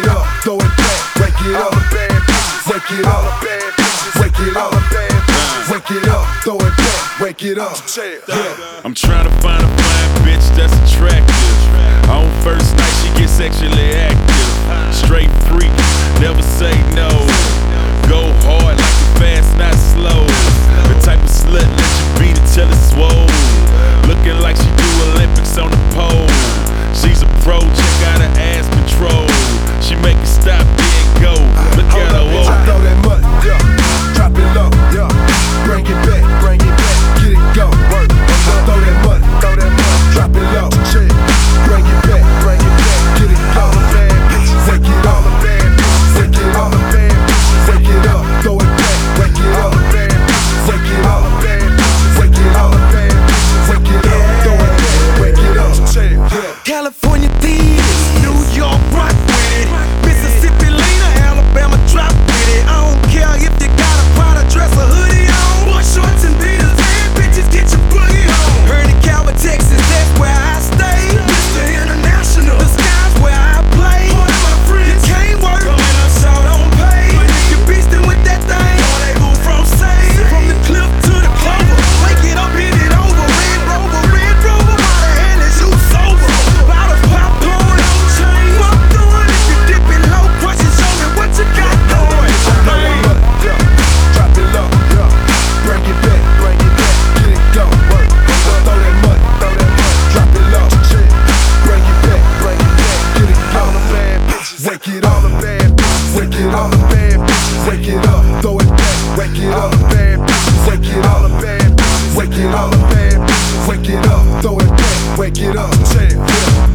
it up, throw it back, wake it up, wake it up, wake it up, wake it up, throw it back, wake it up. I'm trying to find a fine bitch that's attractive. On first night she gets sexually active. Straight freak, never say no. Go hard like a fast, not slow. The type of slut let you beat it till it's swole. Looking like she do Olympics on the pole. She's a pro, check out her ass control. She make it stop, then go. Look at her, whoa. Throw that money, yeah. Drop it low, yeah. Bring it back, get it go. Work. Throw that money, drop it low, shit. Bring it back, get it go. Wake it up, wake it up, wake it up, throw it back, wake it up, wake it up, wake it up, wake it up, throw it back, wake it up. California thieves, New York rock with it, Mississippi Lena, Alabama drop with it. I don't care if you got a Prada dress or hoodie on, boy shorts and beaters, and bitches get your boogie on. Heard in Calvert, Texas, that's where I stay. Mr. International, the sky's where I play. My friends can't work, and I'm so don't pay. But if you beastin' with that thing, they move from same. From the cliff to the clover, wake it up, hit it over. Red Rover, why the hell is you sober? Bottles popcorn, no chain. What I'm doing? If you dip it low, crush it, show me what you got going. Drop it low, yeah. Bring it back, get it go. Work. Throw that money, drop it low, shit. Bring it back, get it go. Wake it up, wake it up, wake it up, throw it back, wake it up, wake it up, wake it up, wake it up, throw it back, wake it up.